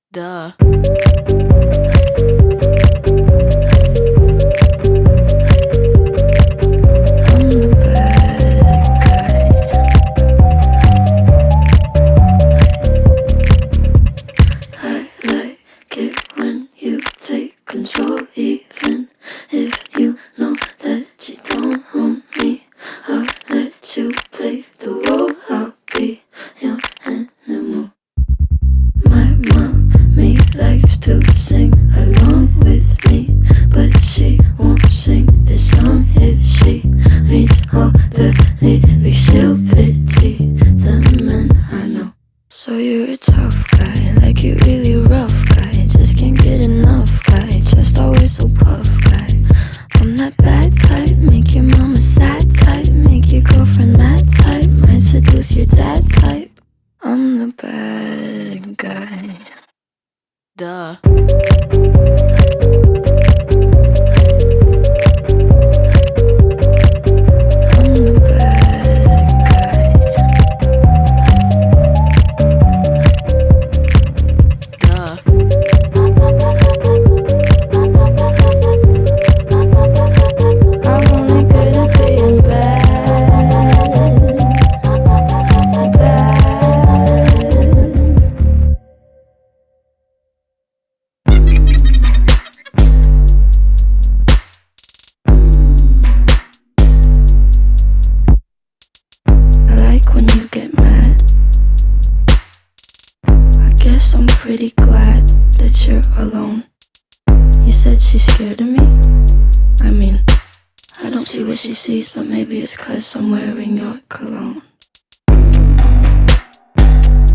Duh. I'm the bad guy. I like it when you take control, even if you know that you don't own me. I'll let you play the role. I'll be your animal. My mommy likes to sing along with me, but she won't sing this song if she reads all the lyrics. She'll pity the men I know. So you're a tough guy, like you really rough guy. Just can't get enough guy, just always so puff guy. I'm that bad type, make your mama sad type, make your girlfriend mad type, might seduce your dad type. I'm the bad guy. Duh. I'm the bad guy. Duh. I'm only good at being bad. I like when you get mad. I guess I'm pretty glad that you're alone. You said she's scared of me? I mean, I don't see what she sees, but maybe it's 'cause I'm wearing your cologne.